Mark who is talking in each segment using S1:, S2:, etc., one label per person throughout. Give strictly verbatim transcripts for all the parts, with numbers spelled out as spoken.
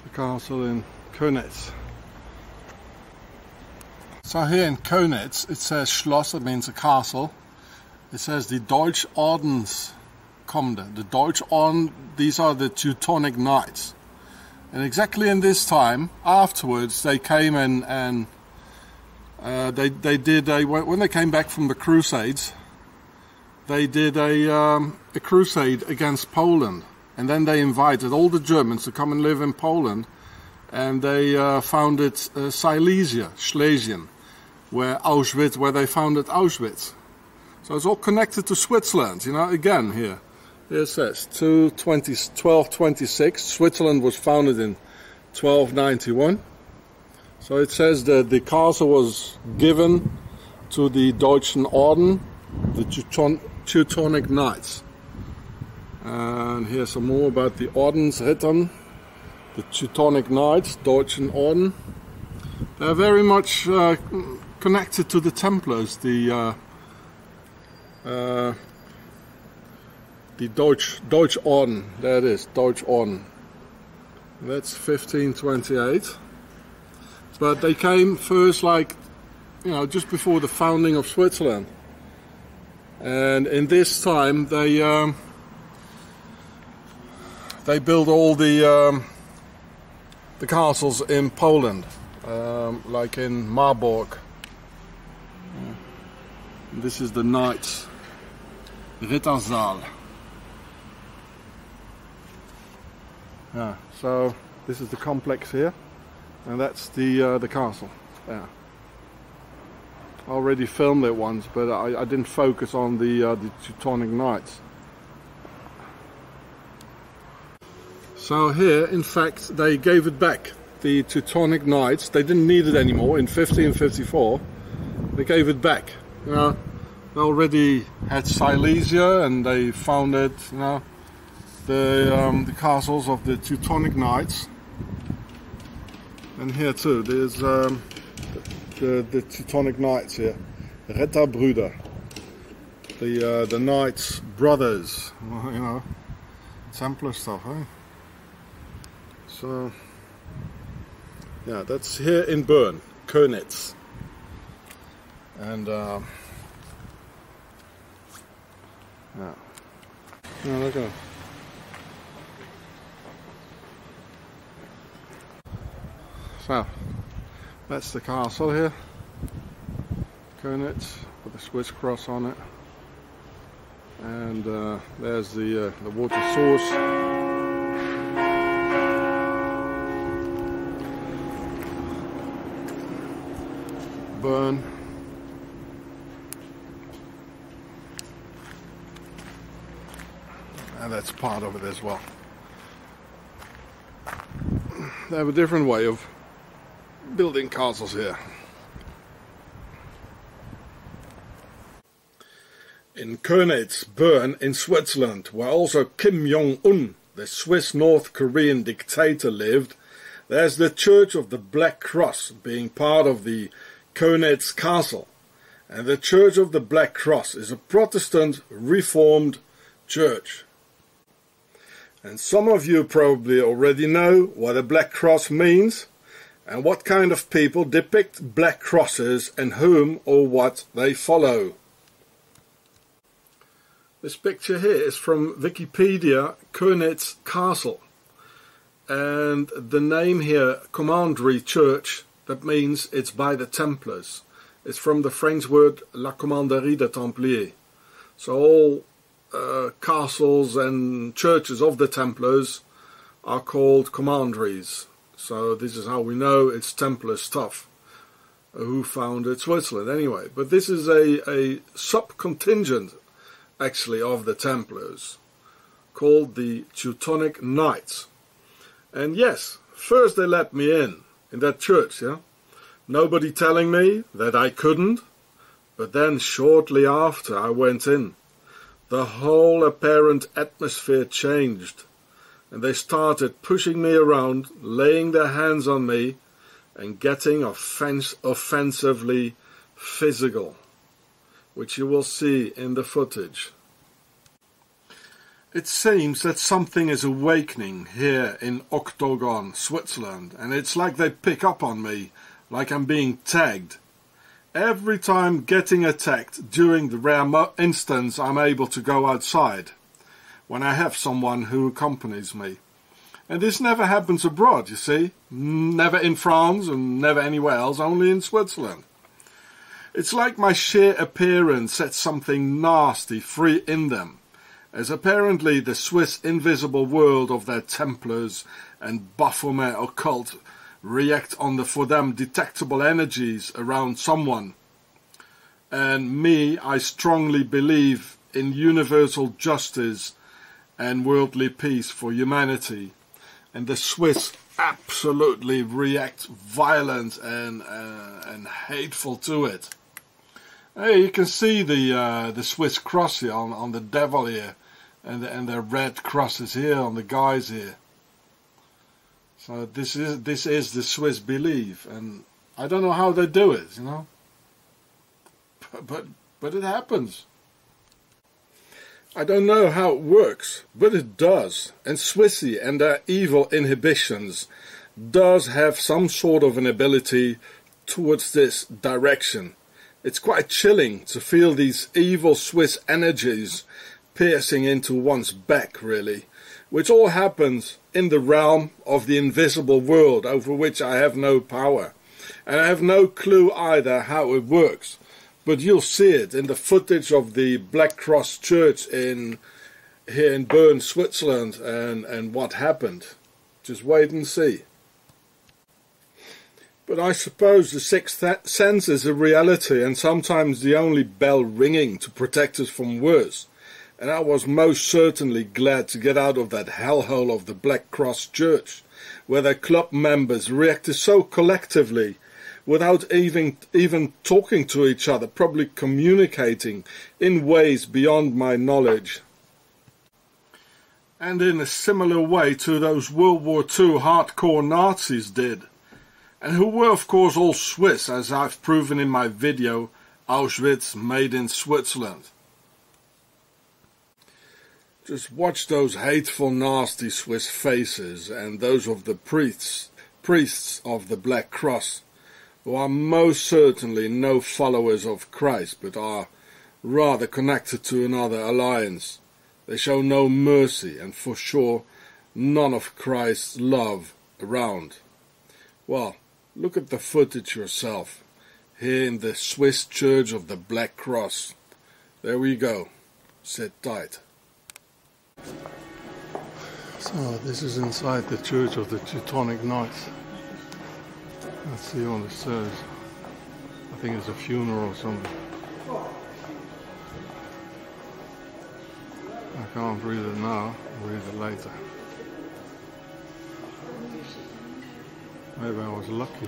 S1: the castle in Könitz. So here in Könitz it says Schloss, it means a castle. It says the Deutsch Ordenskommende. The Deutsch Orden, these are the Teutonic Knights. And exactly in this time, afterwards, they came in and uh, they, they did a, when they came back from the Crusades, they did a, um, a crusade against Poland. And then they invited all the Germans to come and live in Poland. And they uh, founded uh, Silesia, Schlesien, where Auschwitz, where they founded Auschwitz. So it's all connected to Switzerland, you know, again here. Here it says twelve twenty-six, Switzerland was founded in twelve ninety-one. So it says that the castle was given to the Deutschen Orden, the Teuton Teutonic Knights. And here's some more about the Ordensrittern, the Teutonic Knights, Deutschen Orden. They're very much uh, connected to the Templars, the uh, uh, the Deutsch, Deutsch Orden, there it is, Deutsch Orden. That's fifteen twenty-eight. But they came first, like, you know, just before the founding of Switzerland. And in this time they um, they built all the um, the castles in Poland, um, like in Marburg. Yeah. This is the Knights Rittersaal. Yeah, so this is the complex here, and that's the uh, the castle. Yeah, I already filmed it once, but I, I didn't focus on the uh, the Teutonic Knights. So here, in fact, they gave it back. The Teutonic Knights, they didn't need it anymore in fifteen fifty-four. They gave it back. You know, they already had Silesia, and they founded, you know, the um, the castles of the Teutonic Knights. And here too, there's um, the the Teutonic Knights here, Ritterbrüder, the uh, the Knights brothers. You know, Templar stuff, eh? So yeah, that's here in Bern, Könitz. And uh, yeah, no, look at it. So that's the castle here, Könitz, with the Swiss cross on it. And uh, there's the uh, the water source. Bern. And that's part of it as well. They have a different way of building castles here. In Könitz, Bern, in Switzerland, where also Kim Jong-un, the Swiss North Korean dictator, lived, there's the Church of the Black Cross, being part of the Könitz Castle. And the Church of the Black Cross is a Protestant Reformed church. And some of you probably already know what a black cross means and what kind of people depict black crosses and whom or what they follow. This picture here is from Wikipedia, Könitz Castle. And the name here, Commandery Church, that means it's by the Templars. It's from the French word La Commanderie des Templiers. So all uh, castles and churches of the Templars are called commanderies. So this is how we know it's Templar stuff. Who founded Switzerland anyway. But this is a, a sub-contingent actually of the Templars, called the Teutonic Knights. And yes, first they let me in, in that church, yeah? Nobody telling me that I couldn't, but then shortly after I went in, the whole apparent atmosphere changed, and they started pushing me around, laying their hands on me, and getting offens offensively physical, which you will see in the footage. It seems that something is awakening here in Octagon, Switzerland, and it's like they pick up on me, like I'm being tagged. Every time getting attacked, during the rare instance I'm able to go outside, when I have someone who accompanies me. And this never happens abroad, you see. Never in France and never anywhere else, only in Switzerland. It's like my sheer appearance sets something nasty free in them, as apparently the Swiss invisible world of their Templars and Baphomet occult react on the for them detectable energies around someone. And me, I strongly believe in universal justice and worldly peace for humanity. And the Swiss absolutely react violent and uh, and hateful to it. Hey, you can see the uh, the Swiss cross here on, on the devil here, and the, and the red crosses here on the guys here. So this is this is the Swiss belief, and I don't know how they do it, you know. But but, but it happens. I don't know how it works, but it does. And Swissy and their evil inhibitions does have some sort of an ability towards this direction. It's quite chilling to feel these evil Swiss energies piercing into one's back, really, which all happens in the realm of the invisible world over which I have no power. And I have no clue either how it works. But you'll see it in the footage of the Black Cross Church in here in Bern, Switzerland, and, and what happened. Just wait and see. But I suppose the sixth sense is a reality, and sometimes the only bell ringing to protect us from worse. And I was most certainly glad to get out of that hellhole of the Black Cross Church, where their club members reacted so collectively, without even even talking to each other, probably communicating in ways beyond my knowledge. And in a similar way to those World War Two hardcore Nazis did, and who were of course all Swiss, as I've proven in my video, Auschwitz Made in Switzerland. Just watch those hateful, nasty Swiss faces, and those of the priests, priests of the Black Cross, who are most certainly no followers of Christ, but are rather connected to another alliance. They show no mercy, and for sure none of Christ's love around. Well, look at the footage yourself, here in the Swiss Church of the Black Cross. There we go. Sit tight. So this is inside the Church of the Teutonic Knights. Let's see what it says. I think it's a funeral or something. I can't read it now, I'll read it later. Maybe I was lucky.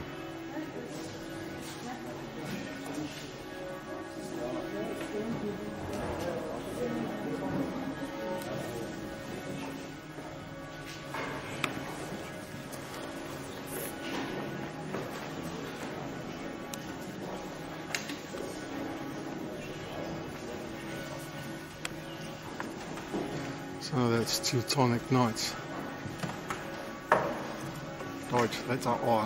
S1: So that's Teutonic Knights. Deutsch, letter on.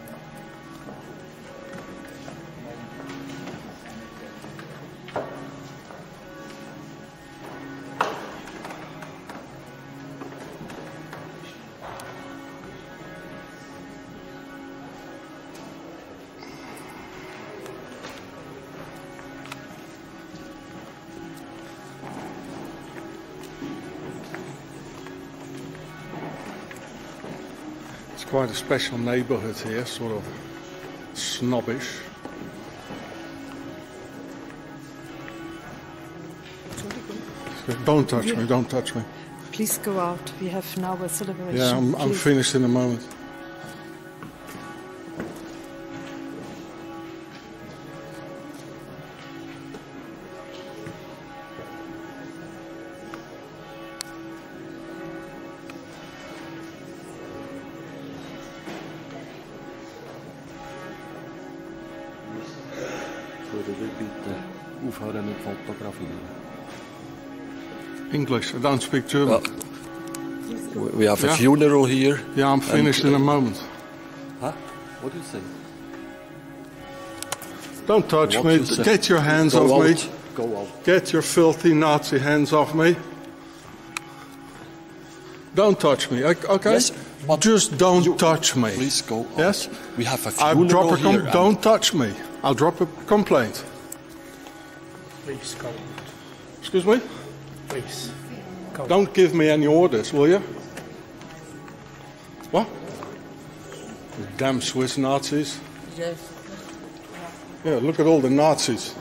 S1: Quite a special neighbourhood here, sort of snobbish. Don't touch me, don't touch me.
S2: Please go out, we have now a celebration.
S1: Yeah, I'm, I'm finished in a moment.
S3: Würden wir bitte aufhören mit Fotografieren?
S1: English. I don't speak German.
S3: Well, we have
S1: Yeah.
S3: a funeral here.
S1: Yeah, I'm finished
S3: and,
S1: in a moment.
S3: Huh? What do you say?
S1: Don't touch
S3: What
S1: me.
S3: you say?
S1: Get your hands
S3: Go
S1: off
S3: out.
S1: me.
S3: Go out.
S1: Get your filthy Nazi hands off me. Don't touch me, o- okay?
S3: Yes, but
S1: Just don't
S3: you-
S1: touch me.
S3: Please go out.
S1: Yes?
S3: We have a
S1: I'll
S3: funeral
S1: drop a com-
S3: here. and-
S1: Don't touch me. I'll drop a complaint.
S4: Please go.
S1: Excuse me?
S4: Please go.
S1: Don't give me any orders, will you? What? You damn Swiss Nazis.
S2: Yes.
S1: Yeah, look at all the Nazis.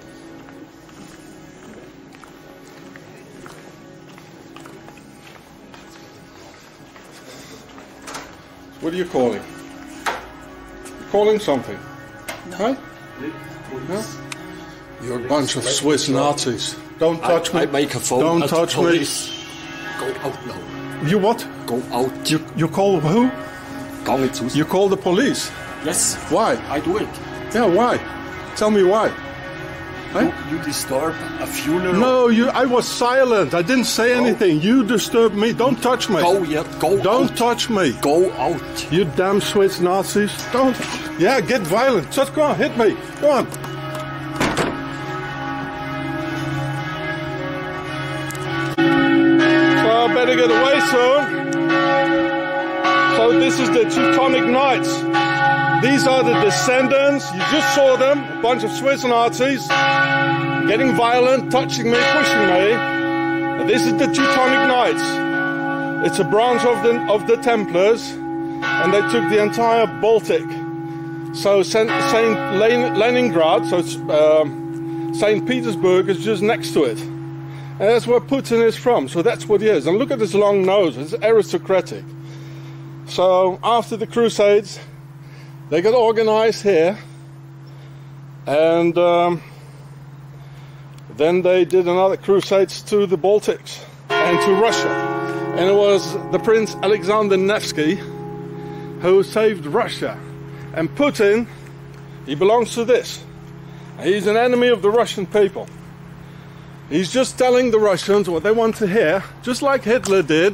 S1: What are you calling? You're calling something? Huh? No? You're a bunch of Swiss Nazis. Don't touch
S3: I,
S1: me.
S3: I make a phone.
S1: Don't
S3: at
S1: touch me.
S3: police. Go out now.
S1: You what?
S3: Go out.
S1: You you call who?
S3: Gang it aus.
S1: You call the police.
S3: Yes.
S1: Why?
S3: I do it.
S1: Yeah, why? Tell me why. Huh?
S3: You, you disturb a funeral.
S1: No, you. I was silent. I didn't say anything. You disturbed me. Don't touch me.
S3: Go, yeah, go
S1: Don't
S3: out.
S1: touch me.
S3: Go out.
S1: You damn Swiss Nazis. Don't. Yeah, get violent. Just go on, hit me. Go on. So I better get away soon. So this is the Teutonic Knights. These are the descendants. You just saw them. A bunch of Swiss Nazis. Getting violent, touching me, pushing me. And this is the Teutonic Knights. It's a branch of the of the Templars, and they took the entire Baltic. So Saint Leningrad, so it's, um, Saint Petersburg is just next to it, and that's where Putin is from. So that's what he is. And look at his long nose; it's aristocratic. So after the Crusades, they got organized here, and um, then they did another crusades to the Baltics and to Russia. And it was the Prince Alexander Nevsky who saved Russia. And Putin, he belongs to this. He's an enemy of the Russian people. He's just telling the Russians what they want to hear, just like Hitler did.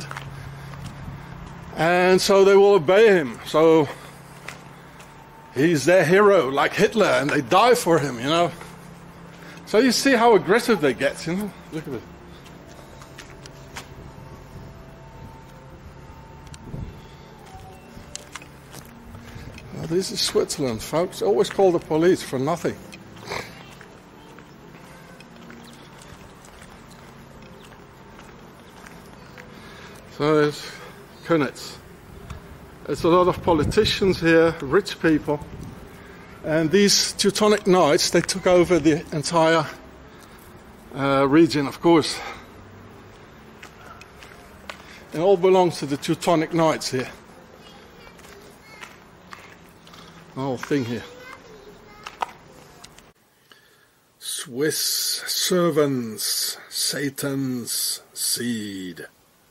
S1: And so they will obey him. So he's their hero, like Hitler, and they die for him, you know. So you see how aggressive they get, you know. Look at it. Well, this is Switzerland, folks. Always call the police for nothing. So there's Könitz. There's a lot of politicians here, rich people. And these Teutonic Knights, they took over the entire uh, region, of course. It all belongs to the Teutonic Knights here. The whole thing here. Swiss servants, Satan's seed.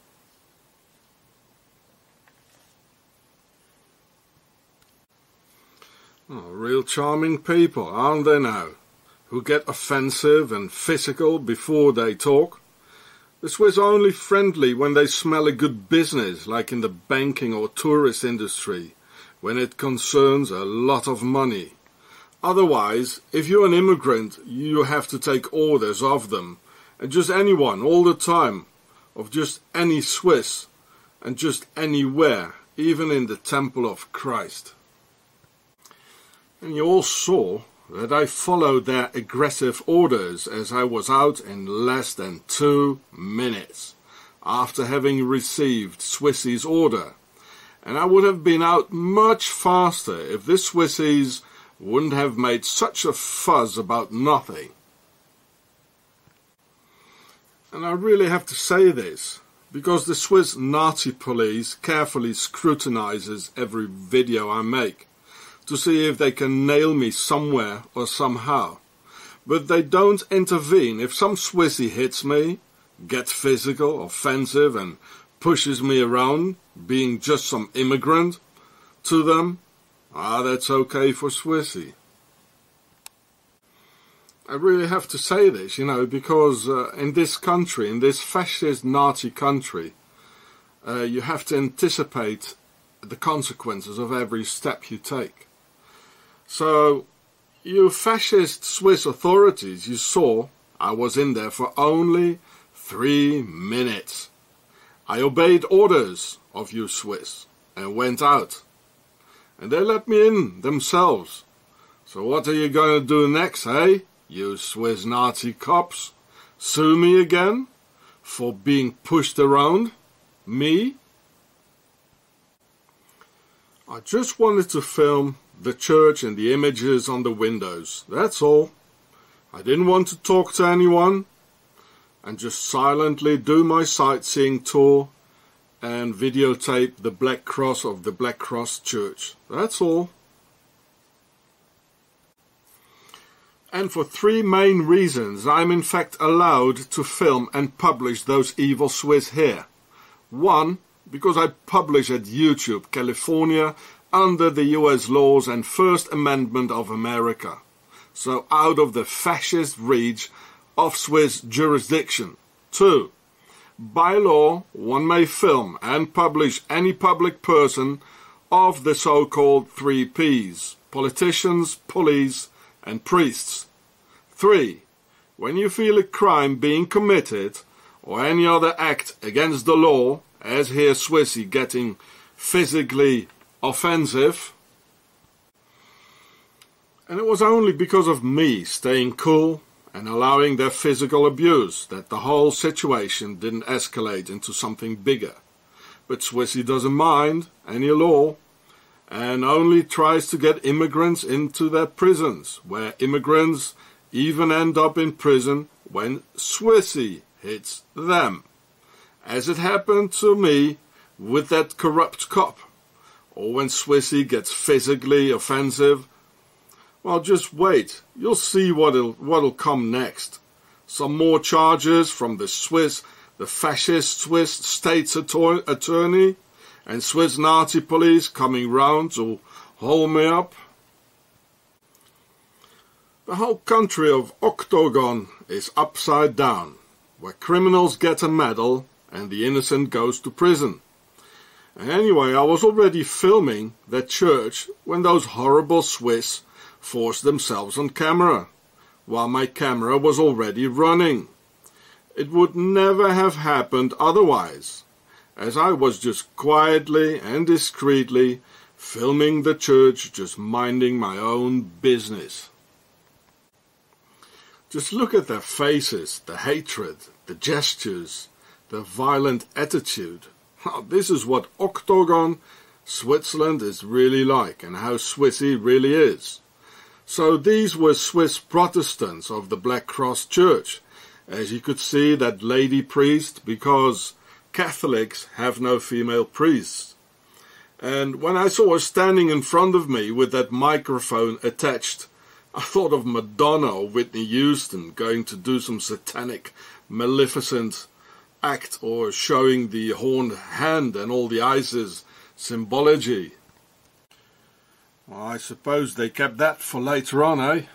S1: Oh, real charming people, aren't they now? Who get offensive and physical before they talk. The Swiss are only friendly when they smell a good business, like in the banking or tourist industry, when it concerns a lot of money. Otherwise, if you're an immigrant, you have to take orders of them, and just anyone, all the time, of just any Swiss, and just anywhere, even in the Temple of Christ. And you all saw that I followed their aggressive orders as I was out in less than two minutes after having received Swissie's order. And I would have been out much faster if the Swissies wouldn't have made such a fuss about nothing. And I really have to say this, because the Swiss Nazi police carefully scrutinizes every video I make, to see if they can nail me somewhere or somehow. But they don't intervene if some Swissie hits me, gets physical, offensive and pushes me around, being just some immigrant. To them, ah, that's okay for Swissie. I really have to say this, you know, because uh, in this country, in this fascist Nazi country, uh, you have to anticipate the consequences of every step you take. So, you fascist Swiss authorities, you saw, I was in there for only three minutes. I obeyed orders of you Swiss and went out. And they let me in themselves. So what are you going to do next, eh? You Swiss Nazi cops? Sue me again? For being pushed around? Me? I just wanted to film the church and the images on the windows. That's all. I didn't want to talk to anyone. And just silently do my sightseeing tour and videotape the Black Cross of the Black Cross Church. That's all. And for three main reasons, I'm in fact allowed to film and publish those evil Swiss here. One, because I publish at YouTube, California, under the U S laws and First Amendment of America. So out of the fascist reach of Swiss jurisdiction. Two, by law, one may film and publish any public person of the so-called three Ps, politicians, police, and priests. Three, when you feel a crime being committed, or any other act against the law, as here Swissy getting physically offensive, and it was only because of me staying cool and allowing their physical abuse that the whole situation didn't escalate into something bigger. But Swissy doesn't mind any law and only tries to get immigrants into their prisons, where immigrants even end up in prison when Swissy hits them. As it happened to me with that corrupt cop, or when Swissy gets physically offensive. Well, just wait. You'll see what'll, what'll come next. Some more charges from the Swiss, the fascist Swiss state's attorney and Swiss Nazi police coming round to hold me up. The whole country of Octagon is upside down, where criminals get a medal and the innocent goes to prison. Anyway, I was already filming that church when those horrible Swiss forced themselves on camera, while my camera was already running. It would never have happened otherwise, as I was just quietly and discreetly filming the church, just minding my own business. Just look at their faces, the hatred, the gestures, the violent attitude. This is what Octagon, Switzerland is really like, and how Swissy really is. So these were Swiss Protestants of the Black Cross Church, as you could see that lady priest, because Catholics have no female priests. And when I saw her standing in front of me with that microphone attached, I thought of Madonna or Whitney Houston going to do some satanic, maleficent act, or showing the horned hand and all the ISIS symbology. Well, I suppose they kept that for later on, eh?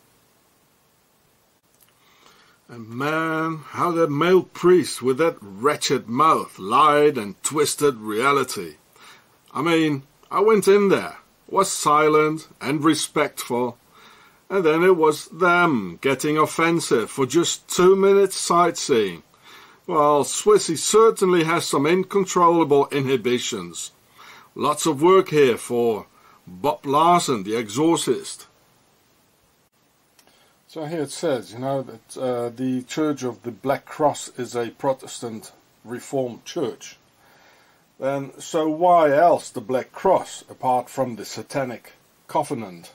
S1: And man, how that male priest with that wretched mouth lied and twisted reality. I mean, I went in there, was silent and respectful, and then it was them getting offensive for just two minutes sightseeing. Well, Swissy certainly has some incontrollable inhibitions. Lots of work here for Bob Larson, the exorcist. So here it says, you know, that uh, the Church of the Black Cross is a Protestant Reformed church. Then, so why else the Black Cross, apart from the Satanic Covenant?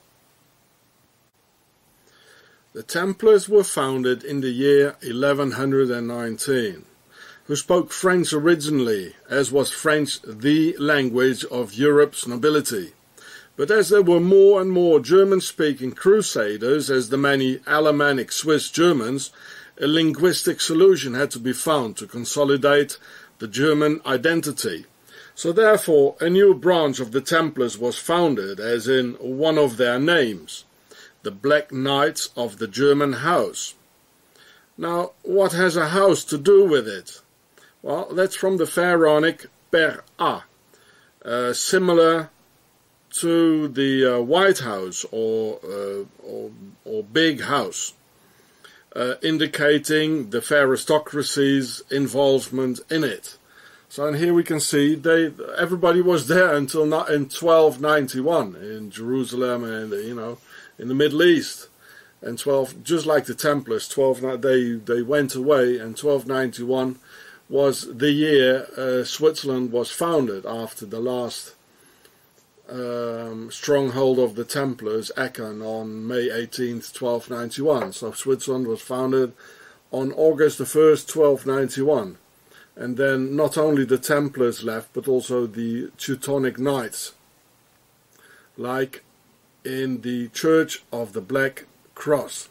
S1: The Templars were founded in the year eleven nineteen, who spoke French originally, as was French the language of Europe's nobility. But as there were more and more German-speaking crusaders, as the many Alemannic Swiss Germans, a linguistic solution had to be found to consolidate the German identity. So therefore a new branch of the Templars was founded, as in one of their names. the Black Knights of the German House. Now, what has a house to do with it? Well, that's from the Pharaonic per a, uh, similar to the uh, White House or, uh, or, or Big House, uh, indicating the aristocracy's involvement in it. So, and here we can see they everybody was there until not in twelve ninety-one in Jerusalem and you know in the Middle East, and twelve just like the Templars, twelve they they went away, and twelve ninety-one was the year uh, Switzerland was founded after the last um, stronghold of the Templars, Aachen, on May eighteenth, twelve ninety-one. So Switzerland was founded on August the first, twelve ninety-one. And then not only the Templars left, but also the Teutonic Knights, like in the Church of the Black Cross.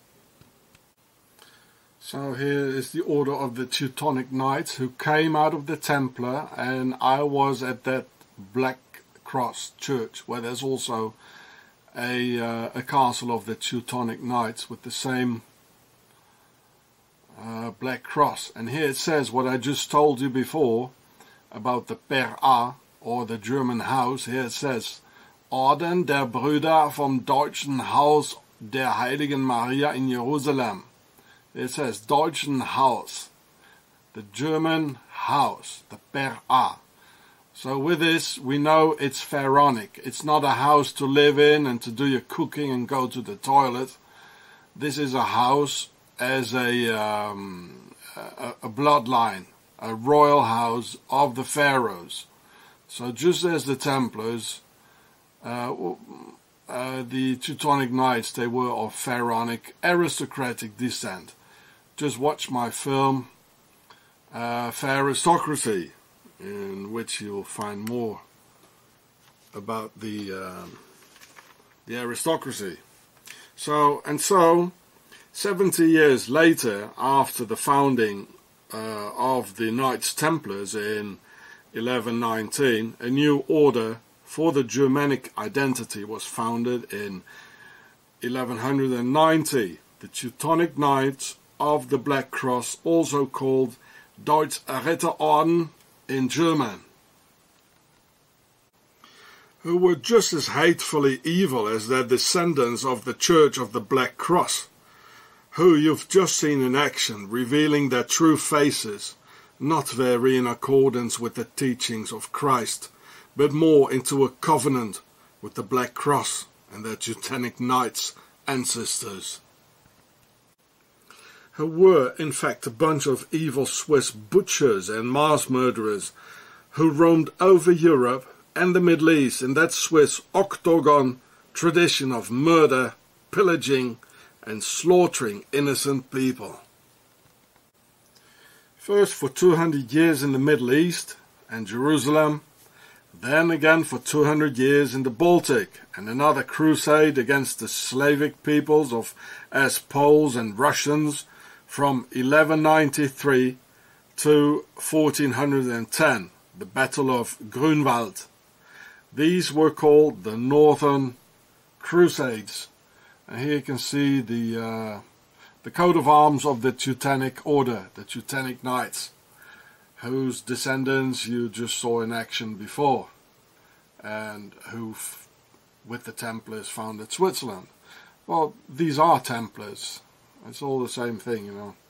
S1: So here is the order of the Teutonic Knights who came out of the Templar, and I was at that Black Cross church where there's also a, uh, a castle of the Teutonic Knights with the same Uh, Black Cross. And here it says what I just told you before about the Per A, or the German House. Here it says Orden der Brüder vom Deutschen Haus der Heiligen Maria in Jerusalem. It says Deutschen Haus, the German House, the Per A. So with this we know it's Pharaonic. It's not a house to live in and to do your cooking and go to the toilet. This is a house as a, um, a, a bloodline, a royal house of the pharaohs. So just as the Templars, uh, uh, the Teutonic Knights, they were of pharaonic aristocratic descent. Just watch my film, uh, Aristocracy, in which you'll find more about the um, the aristocracy. So and so. Seventy years later, after the founding uh, of the Knights Templars in eleven nineteen, a new order for the Germanic identity was founded in eleven ninety, the Teutonic Knights of the Black Cross, also called Deutsche Ritterorden in German, who were just as hatefully evil as their descendants of the Church of the Black Cross, who you've just seen in action, revealing their true faces, not very in accordance with the teachings of Christ, but more into a covenant with the Black Cross and their Teutonic Knights ancestors, who were in fact a bunch of evil Swiss butchers and mass murderers who roamed over Europe and the Middle East in that Swiss octagon tradition of murder, pillaging, and slaughtering innocent people. First for two hundred years in the Middle East and Jerusalem, then again for two hundred years in the Baltic, and another crusade against the Slavic peoples of as Poles and Russians from eleven ninety-three to fourteen ten, the Battle of Grunwald. These were called the Northern Crusades. And here you can see the uh, the coat of arms of the Teutonic Order, the Teutonic Knights, whose descendants you just saw in action before, and who, with the Templars, founded Switzerland. Well, these are Templars. It's all the same thing, you know.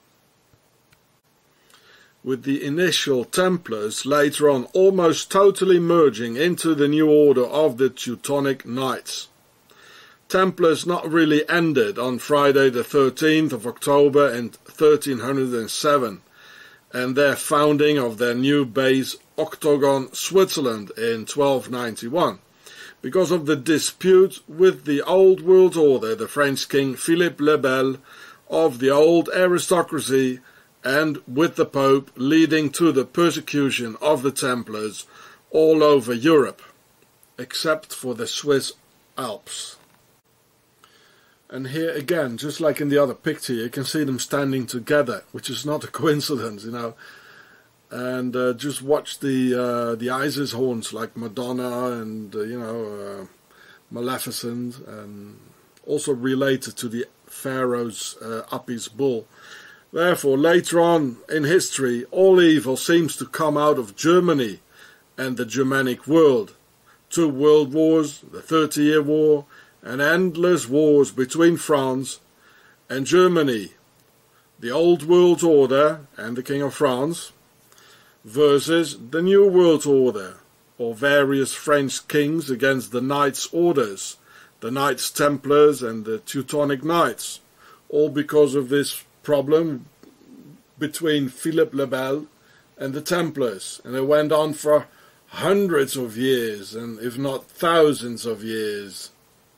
S1: With the initial Templars later on almost totally merging into the new order of the Teutonic Knights. Templars not really ended on Friday the thirteenth of October in thirteen oh seven, and their founding of their new base Octagon, Switzerland in twelve ninety-one, because of the dispute with the old world order, the French king Philippe le Bel of the old aristocracy, and with the Pope, leading to the persecution of the Templars all over Europe, except for the Swiss Alps. And here again, just like in the other picture, you can see them standing together, which is not a coincidence, you know. And uh, just watch the uh, the Isis horns like Madonna and, uh, you know, uh, Maleficent and also related to the Pharaoh's uh, Apis bull. Therefore, later on in history, all evil seems to come out of Germany and the Germanic world. Two world wars, the Thirty Year War, and endless wars between France and Germany. The old world order and the King of France versus the new world order, or various French kings against the Knights' orders, the Knights Templars and the Teutonic Knights, all because of this problem between Philippe le Bel and the Templars. And it went on for hundreds of years, and if not thousands of years.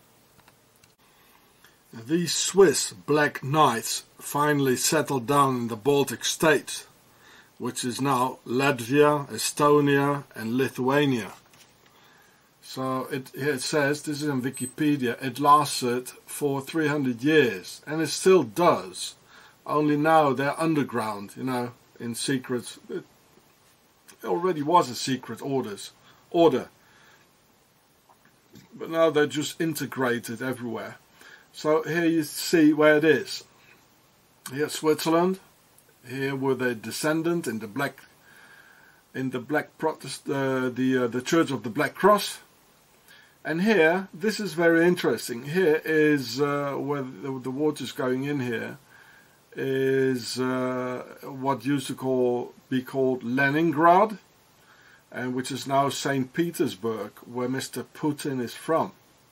S1: These Swiss Black Knights finally settled down in the Baltic states, which is now Latvia, Estonia and Lithuania. So it, here it says, this is in Wikipedia, it lasted for three hundred years, and it still does. Only now they're underground, you know, in secret. It already was a secret orders, order, but now they're just integrated everywhere. So here you see where it is. Here Switzerland. Here were the descendant in the black, in the black Protest, uh, the uh, the Church of the Black Cross. And here, this is very interesting. Here is uh, where the, the water's going in. Here is uh, what used to call be called Leningrad, and which is now Saint Petersburg, where Mister Putin is from.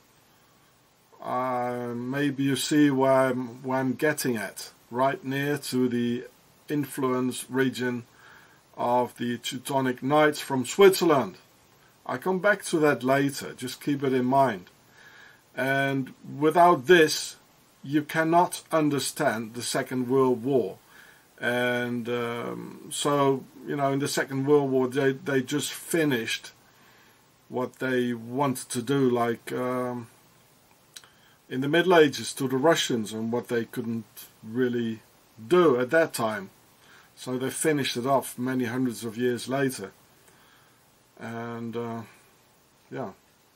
S1: Uh, maybe you see where I'm, where I'm getting at, right near to the influence region of the Teutonic Knights from Switzerland. I come back to that later, just keep it in mind. And without this, you cannot understand the Second World War. And um, so, you know, in the Second World War, they, they just finished what they wanted to do, like um, in the Middle Ages to the Russians, and what they couldn't really do at that time. So they finished it off many hundreds of years later. And uh, yeah.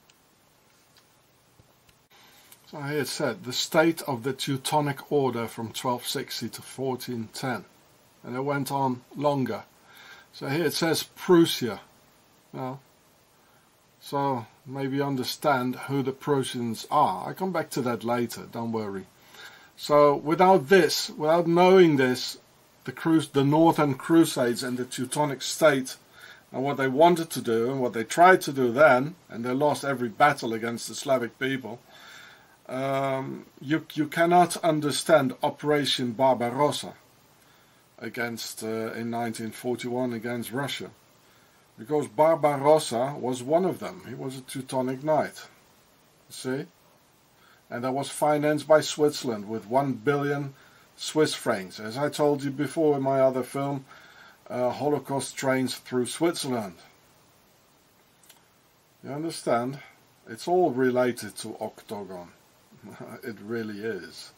S1: So here it said, the state of the Teutonic Order from twelve sixty to fourteen ten. And it went on longer. So here it says Prussia. Well, so maybe you understand who the Prussians are. I'll come back to that later, don't worry. So without this, without knowing this, the, Crus the Northern Crusades and the Teutonic state, and what they wanted to do and what they tried to do then, and they lost every battle against the Slavic people, um, you, you cannot understand Operation Barbarossa against uh, in nineteen forty-one against Russia. Because Barbarossa was one of them. He was a Teutonic Knight. See? And that was financed by Switzerland with one billion Swiss francs. As I told you before in my other film, uh, Holocaust Trains Through Switzerland. You understand? It's all related to Octagon. It really is.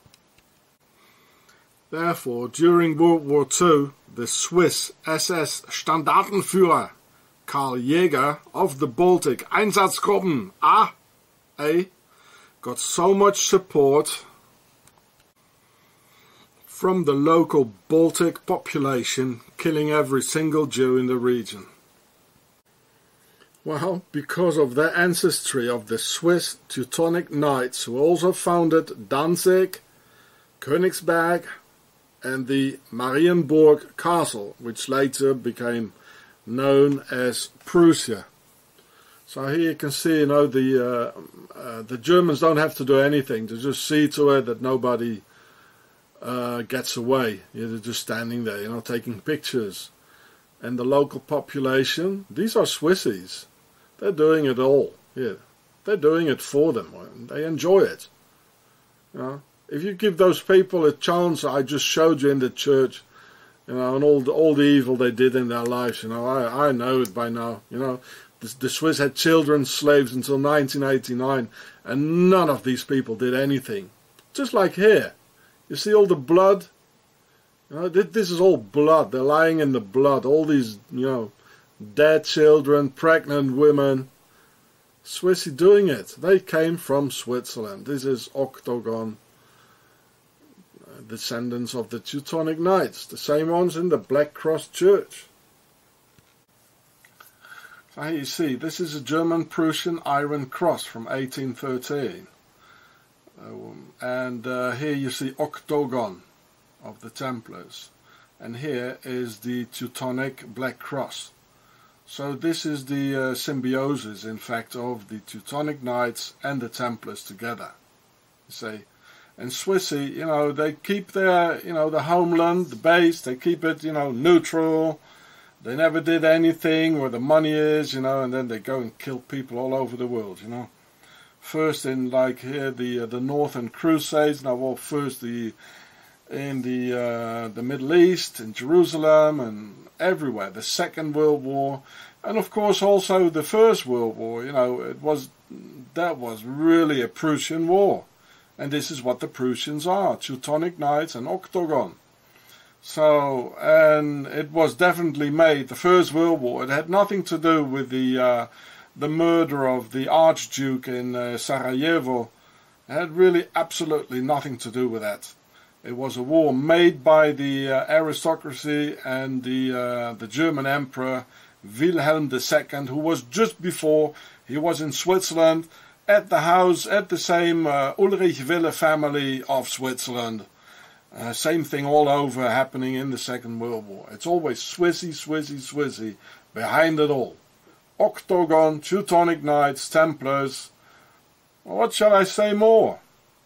S1: Therefore, during World War Two, the Swiss S S Standartenführer Karl Jäger of the Baltic Einsatzgruppen A, A got so much support from the local Baltic population, killing every single Jew in the region. Well, because of their ancestry of the Swiss Teutonic Knights, who also founded Danzig, Königsberg, and the Marienburg Castle, which later became known as Prussia. So here you can see, you know, the uh, uh, the Germans don't have to do anything. They just see to it that nobody uh, gets away. Yeah, they're just standing there, you know, taking pictures. And the local population, these are Swissies. They're doing it all. Yeah, they're doing it for them. They enjoy it. You know, if you give those people a chance, I just showed you in the church, you know, and all the all the evil they did in their lives. You know, I I know it by now. You know. The, the Swiss had children slaves until nineteen eighty-nine, and none of these people did anything. Just like here. You see all the blood? You know, this is all blood. They're lying in the blood. All these, you know, dead children, pregnant women, Swissy doing it. They came from Switzerland. This is Octagon, uh, descendants of the Teutonic Knights, the same ones in the Black Cross Church. So here you see, this is a German-Prussian Iron Cross from eighteen thirteen. Um, and uh, here you see Octagon of the Templars. And here is the Teutonic Black Cross. So this is the uh, symbiosis, in fact, of the Teutonic Knights and the Templars together. You see, and Swissy, you know, they keep their, you know, the homeland, the base. They keep it, you know, neutral. They never did anything where the money is, you know, and then they go and kill people all over the world, you know. First in like here the uh, the Northern Crusades. Now, well, first the in the uh, the Middle East, in Jerusalem, and everywhere. The Second World War, and of course also the First World War. You know, it was that was really a Prussian war, and this is what the Prussians are: Teutonic Knights and Octagon. So, and it was definitely made. The First World War. It had nothing to do with the uh, the murder of the Archduke in uh, Sarajevo. It had really absolutely nothing to do with that. It was a war made by the uh, aristocracy and the uh, the German Emperor Wilhelm the Second, who was just before, he was in Switzerland at the house, at the same uh, Ulrich Wille family of Switzerland. Uh, same thing all over happening in the Second World War. It's always Swissy, Swissy, Swissy behind it all. Octagon, Teutonic Knights, Templars. What shall I say more?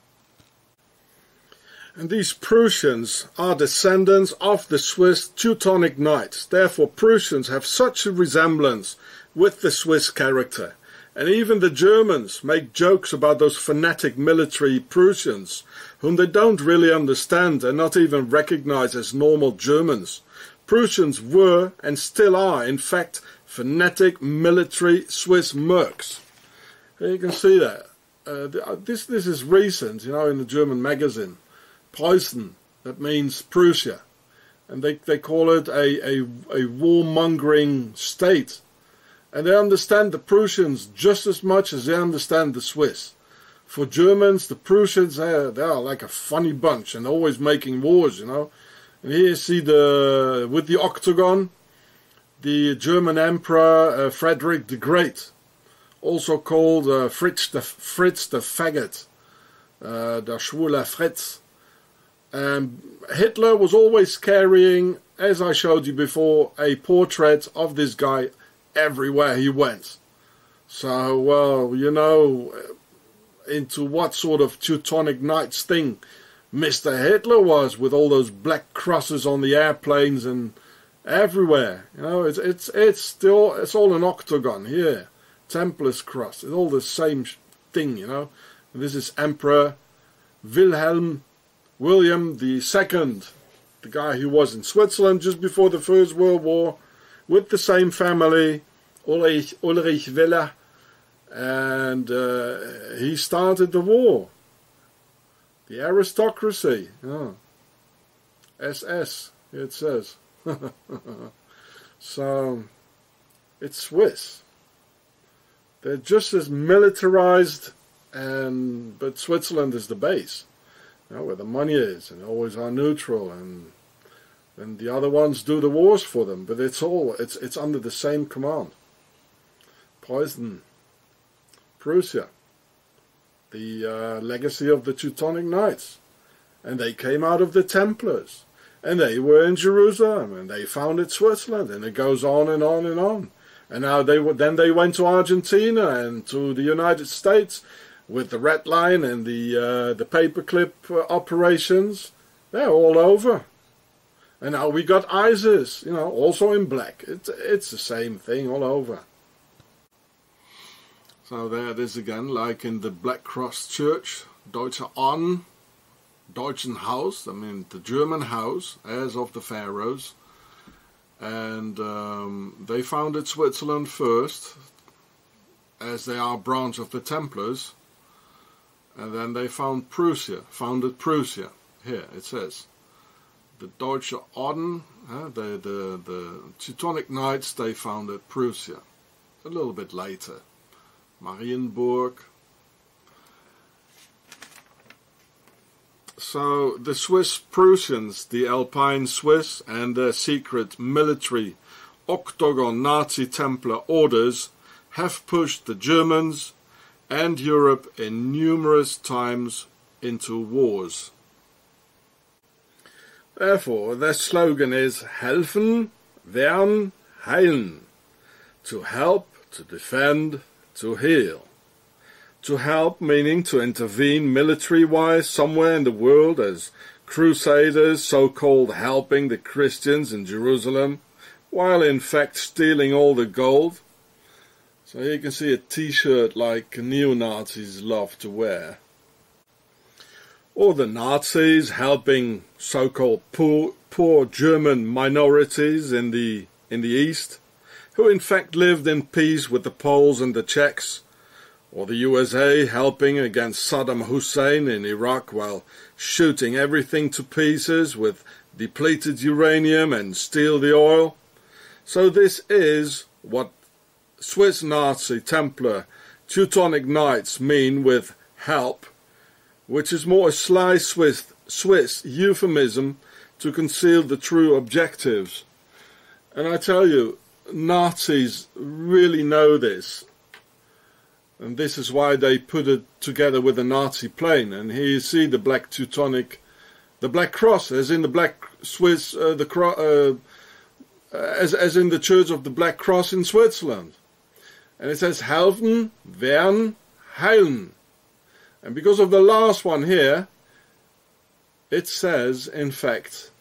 S1: And these Prussians are descendants of the Swiss Teutonic Knights. Therefore, Prussians have such a resemblance with the Swiss character. And even the Germans make jokes about those fanatic military Prussians, whom they don't really understand and not even recognize as normal Germans. Prussians were and still are, in fact, fanatic military Swiss mercs. Here you can see that. Uh, this, this is recent, you know, in the German magazine. Preußen, that means Prussia, and they, they call it a, a, a warmongering state, and they understand the Prussians just as much as they understand the Swiss. For Germans, the Prussians, they are, they are like a funny bunch and always making wars, you know. And here you see the, with the Octagon, the German Emperor uh, Frederick the Great, also called uh, Fritz, the, Fritz the Faggot, uh, der Schwule Fritz. Um, Hitler was always carrying, as I showed you before, a portrait of this guy everywhere he went. So, well, you know, into what sort of Teutonic Knights thing Mister Hitler was, with all those black crosses on the airplanes and everywhere. You know, it's it's it's still it's all an octagon here, Templars cross. It's all the same thing, you know. And this is Emperor Wilhelm. William the Second, the guy who was in Switzerland just before the First World War, with the same family, Ulrich, Ulrich Wille, and uh, he started the war. The aristocracy, oh. S S, it says. So, it's Swiss. They're just as militarized, and but Switzerland is the base. You know, where the money is, and always are neutral, and and the other ones do the wars for them. But it's all it's it's under the same command. Preußen, Prussia, the uh, legacy of the Teutonic Knights, and they came out of the Templars, and they were in Jerusalem, and they founded Switzerland, and it goes on and on and on. And now they then they went to Argentina and to the United States. With the Red Line and the uh, the paperclip uh, operations, they're all over. And now we got ISIS, you know, also in black. It's it's the same thing all over. So there it is again, like in the Black Cross Church, Deutsche Orden, Deutschen Haus, I mean the German house, as of the pharaohs. And um, they founded Switzerland first, as they are a branch of the Templars. And then they found Prussia, founded Prussia. Here it says, the Deutsche Orden, uh, the, the, the Teutonic Knights, they founded Prussia. A little bit later. Marienburg. So the Swiss Prussians, the Alpine Swiss, and their secret military Octagon Nazi Templar orders have pushed the Germans and Europe in numerous times into wars. Therefore, their slogan is Helfen, Wehren, Heilen. To help, to defend, to heal. To help meaning to intervene military-wise somewhere in the world as crusaders, so-called helping the Christians in Jerusalem, while in fact stealing all the gold. So here you can see a t-shirt like neo-Nazis love to wear. Or the Nazis helping so-called poor, poor German minorities in the, in the East, who in fact lived in peace with the Poles and the Czechs. Or the U S A helping against Saddam Hussein in Iraq while shooting everything to pieces with depleted uranium and steal the oil. So this is what Swiss Nazi Templar Teutonic Knights mean with help, which is more a sly Swiss, Swiss euphemism to conceal the true objectives. And I tell you, Nazis really know this. And this is why they put it together with a Nazi plane. And here you see the black Teutonic, the black cross, as in the black Swiss, uh, the cro uh, as as in the Church of the Black Cross in Switzerland. And it says Helfen, Wehren, Heilen. And because of the last one here, it says, in fact,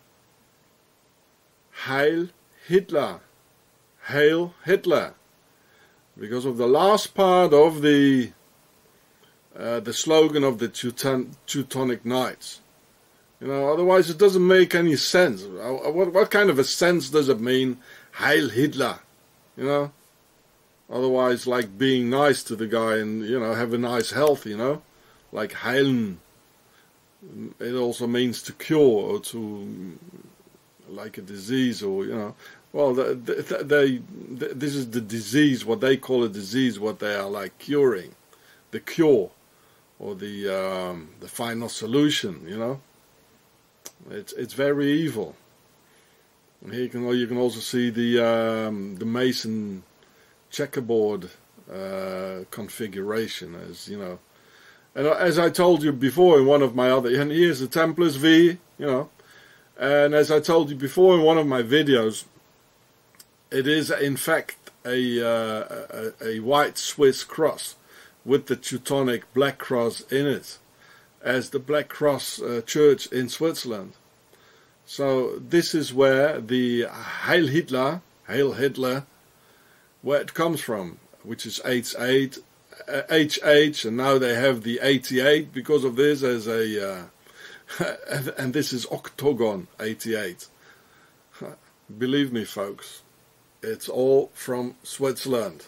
S1: Heil Hitler, Hail Hitler. Because of the last part of the uh, the slogan of the Teuton Teutonic Knights. You know, otherwise it doesn't make any sense. What, what kind of a sense does it mean, Heil Hitler? You know? Otherwise, like being nice to the guy and, you know, have a nice health, you know? Like heilen. It also means to cure or to, like a disease or, you know. Well, they, they, they, this is the disease, what they call a disease, what they are like curing, the cure, or the um, the final solution. You know, it's it's very evil. And here you can you can also see the um, the Mason checkerboard uh, configuration, as you know, and as I told you before in one of my other, and here's the Templars V, you know, and as I told you before in one of my videos. It is, in fact, a, uh, a, a white Swiss cross with the Teutonic Black Cross in it, as the Black Cross uh, Church in Switzerland. So this is where the Heil Hitler, Hail Hitler, where it comes from, which is H eight, uh, H H, and now they have the eighty-eight because of this as a, uh, and, and this is Octagon eighty-eight. Believe me, folks. It's all from Switzerland.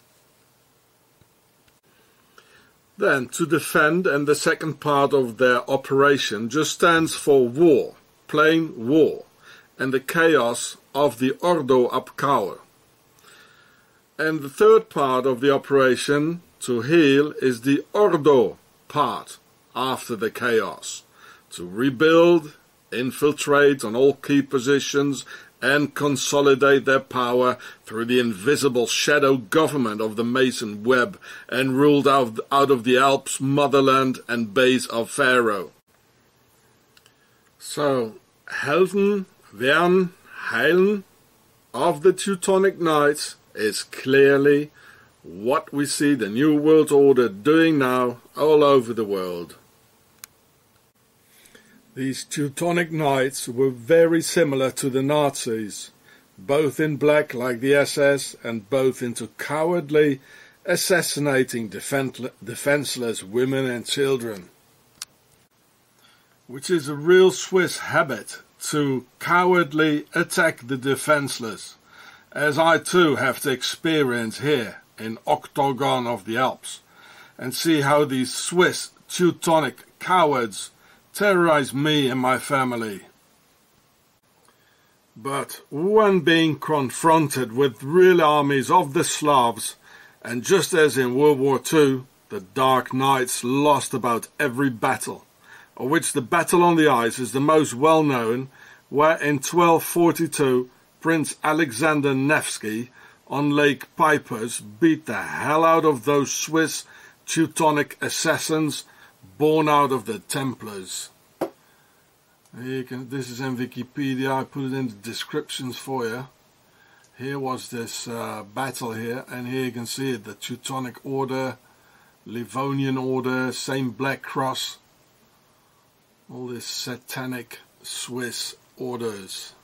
S1: Then, to defend, and the second part of their operation just stands for war, plain war, and the chaos of the Ordo abkauer. And the third part of the operation, to heal, is the Ordo part, after the chaos, to rebuild, infiltrate on all key positions, and consolidate their power through the invisible shadow government of the Mason web, and ruled out, out of the Alps, motherland and base of Pharaoh. So, Helfen, Wehren, Heilen of the Teutonic Knights is clearly what we see the New World Order doing now all over the world. These Teutonic Knights were very similar to the Nazis, both in black like the S S and both into cowardly assassinating defenseless women and children. Which is a real Swiss habit, to cowardly attack the defenseless, as I too have to experience here in Octagon of the Alps, and see how these Swiss Teutonic cowards terrorize me and my family. But when being confronted with real armies of the Slavs, And just as in World War Two, the Dark Knights lost about every battle, of which the Battle on the Ice is the most well known, where in twelve forty-two Prince Alexander Nevsky on Lake Peipus beat the hell out of those Swiss Teutonic assassins born out of the Templars. Here you can, this is in Wikipedia, I put it in the descriptions for you. Here was this uh, battle here, and here you can see it, the Teutonic Order, Livonian Order, Saint Black Cross, all these satanic Swiss orders.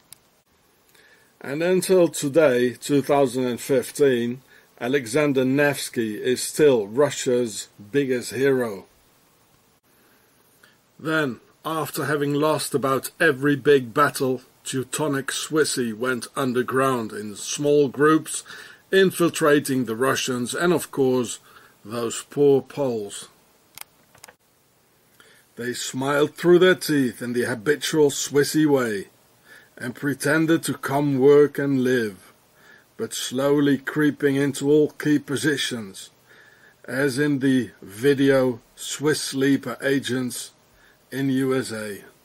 S1: And until today, two thousand fifteen, Alexander Nevsky is still Russia's biggest hero. Then, after having lost about every big battle, Teutonic Swissy went underground in small groups, infiltrating the Russians and of course those poor Poles. They smiled through their teeth in the habitual Swissy way and pretended to come work and live, but slowly creeping into all key positions, as in the video Swiss Sleeper Agents in U S A.